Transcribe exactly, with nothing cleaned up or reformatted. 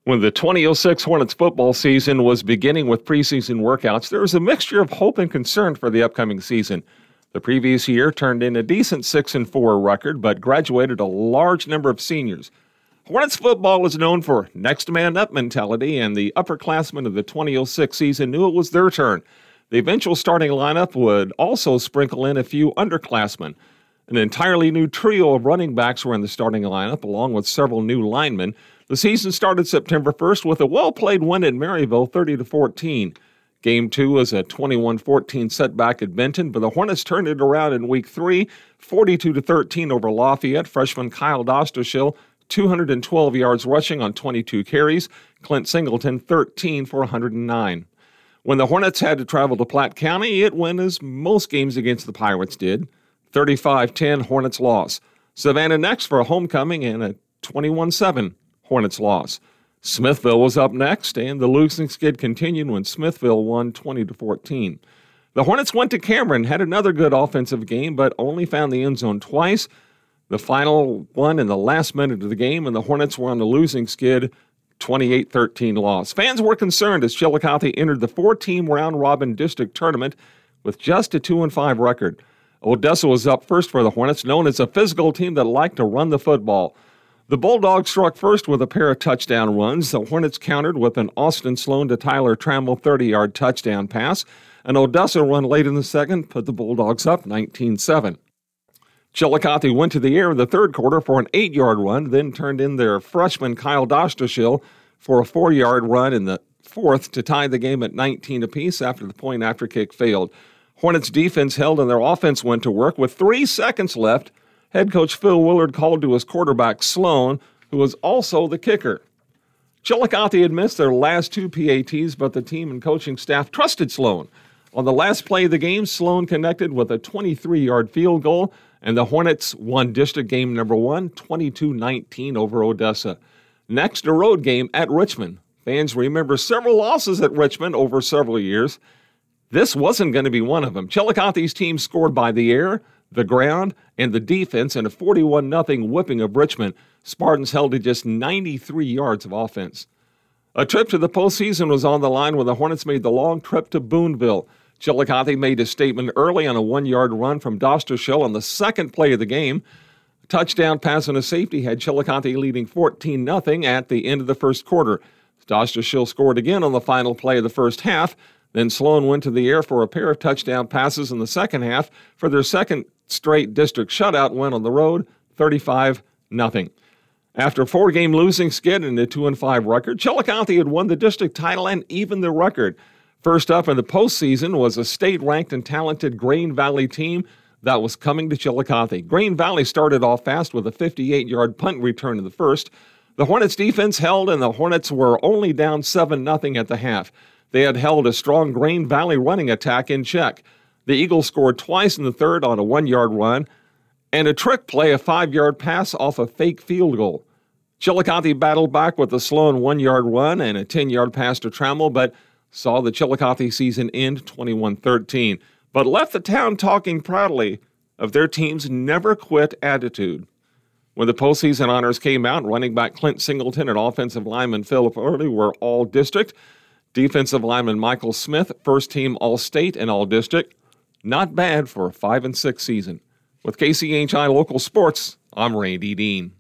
When the twenty oh six Hornets football season was beginning with preseason workouts, there was a mixture of hope and concern for the upcoming season. The previous year turned in a decent six and four record, but graduated a large number of seniors. Hornets football is known for next man up mentality, and the upperclassmen of the twenty oh six season knew it was their turn. The eventual starting lineup would also sprinkle in a few underclassmen. An entirely new trio of running backs were in the starting lineup, along with several new linemen. The season started September first with a well-played win at Maryville, thirty to fourteen. Game two was a twenty-one fourteen setback at Benton, but the Hornets turned it around in week three, forty-two to thirteen over Lafayette. Freshman Kyle Dostershill, two hundred twelve yards rushing on twenty-two carries. Clint Singleton, thirteen for one hundred nine. When the Hornets had to travel to Platte County, it went as most games against the Pirates did. thirty-five ten Hornets loss. Savannah next for a homecoming and a twenty-one seven Hornets loss. Smithville was up next, and the losing skid continued when Smithville won twenty to fourteen. The Hornets went to Cameron, had another good offensive game, but only found the end zone twice. The final one in the last minute of the game, and the Hornets were on the losing skid, twenty-eight thirteen loss. Fans were concerned as Chillicothe entered the four-team round-robin district tournament with just a two and five record. Odessa was up first for the Hornets, known as a physical team that liked to run the football. The Bulldogs struck first with a pair of touchdown runs. The Hornets countered with an Austin Sloan to Tyler Trammell thirty-yard touchdown pass. An Odessa run late in the second put the Bulldogs up nineteen seven. Chillicothe went to the air in the third quarter for an eight-yard run, then turned in their freshman Kyle Dostershill for a four-yard run in the fourth to tie the game at nineteen apiece after the point-after kick failed. Hornets defense held and their offense went to work. With three seconds left, head coach Phil Willard called to his quarterback Sloan, who was also the kicker. Chillicothe had missed their last two P A Ts, but the team and coaching staff trusted Sloan. On the last play of the game, Sloan connected with a twenty-three-yard field goal, and the Hornets won district game number one, twenty-two nineteen over Odessa. Next, a road game at Richmond. Fans remember several losses at Richmond over several years. This wasn't going to be one of them. Chillicothe's team scored by the air, the ground, and the defense in a forty-one nothing whipping of Richmond. Spartans held to just ninety-three yards of offense. A trip to the postseason was on the line when the Hornets made the long trip to Boonville. Chillicothe made a statement early on a one-yard run from Dostershill on the second play of the game. A touchdown pass and a safety had Chillicothe leading fourteen nothing at the end of the first quarter. Dostershill scored again on the final play of the first half. Then Sloan went to the air for a pair of touchdown passes in the second half for their second straight district shutout win on the road, thirty-five nothing. After a four-game losing skid and a two and five record, Chillicothe had won the district title and even the record. First up in the postseason was a state-ranked and talented Green Valley team that was coming to Chillicothe. Green Valley started off fast with a fifty-eight-yard punt return in the first. The Hornets' defense held, and the Hornets were only down seven nothing at the half. They had held a strong Green Valley running attack in check. The Eagles scored twice in the third on a one-yard run, and a trick play, a five-yard pass off a fake field goal. Chillicothe battled back with a Sloan one-yard run and a ten-yard pass to Trammell, but saw the Chillicothe season end twenty-one thirteen, but left the town talking proudly of their team's never-quit attitude. When the postseason honors came out, running back Clint Singleton and offensive lineman Philip Early were all-district. Defensive lineman Michael Smith, first-team All-State and All-District. Not bad for a five and six season. With K C H I Local Sports, I'm Randy Dean.